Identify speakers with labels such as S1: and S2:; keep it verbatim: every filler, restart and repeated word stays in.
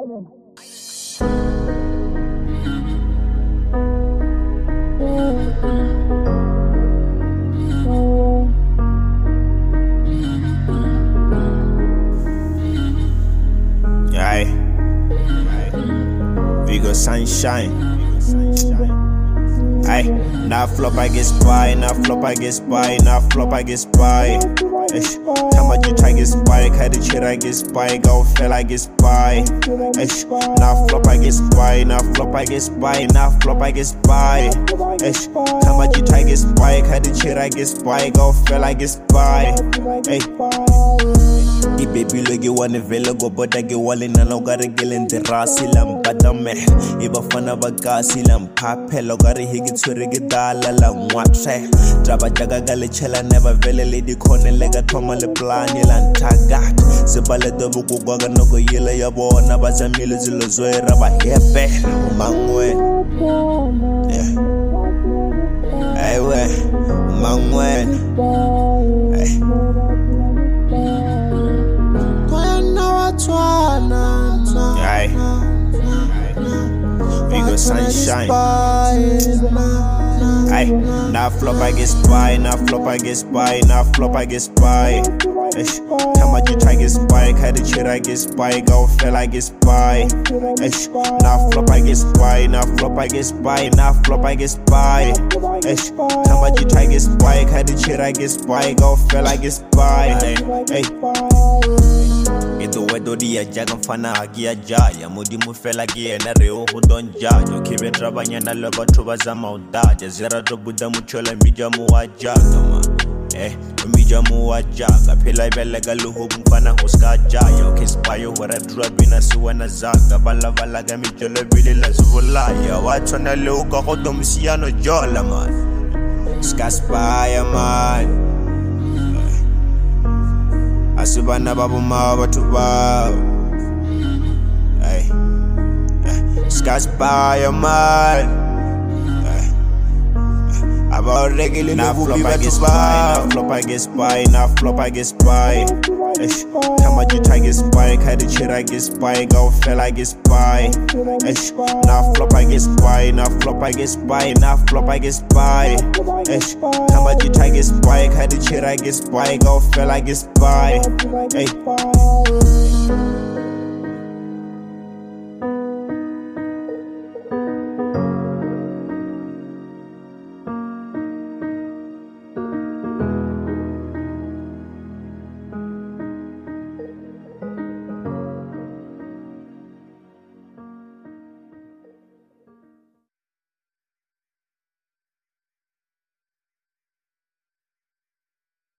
S1: Aye. Vigo Sunshine. Aye, now flop I get spy, now flop I get spy, now flop I get spy. Ish, how much you try get spy, had the shit I get spy, go fell I get spy. Ish, now flop I get spy, now flop I get spy, now flop I get spy. Ish, how much you try get spy, had the shit I get spy, go fell I get spy. Hey. I baby lo ke wane vele go bota ke wale na lo ka re ke lente rasi la mpata me e ba fana ba kasi la mpaphelo ka re he ke tshwere ke dala la ngwatse traba jaga ka le chela never vele le di khone le ka thoma le plan la ntagat se bale do bo go ga no go yele ya bona ba zamile zilo zoera ba hepe mangwe yeah aiwe mangwe hey Aye. Vigo Sunshine. Aye. Now flop I get spy, now flop I get spy, now flop I get spy. Ish, how much you try get spy, had the shit I get spy, go fell I get spy. Ish, now flop I get spy, now flop I get spy, now flop I get spy. Ish, how much you try get spy, had the shit I get spy, go fell I get spy. Hey. Ito wedo dia jaga mfana agia jaya mudi mufela gie na reo hudon jajo kibe trabanya na loba tuba za maudaja zera to buda muchola mija muwajaga ma eh mija muwajaga pela ibele galuhu mfana huska jayo kispayo wara drabina suwa na zaga bala bala ga mijola bili la zuvulaya watona leuka hodo msiano jola man skaspaya man Asubana babu ma batu ba Ay Skas by a man About regular now flop I get spy now flop I get spy now flop I get spy Ish, how much you try get spy, had the shit I get spy, go fell I get spy. Ish, now flop I get spy, now flop I get spy, now flop I get spy. Ish, how much you try get spy, had the shit I get spy, go fell I get spy. Hey.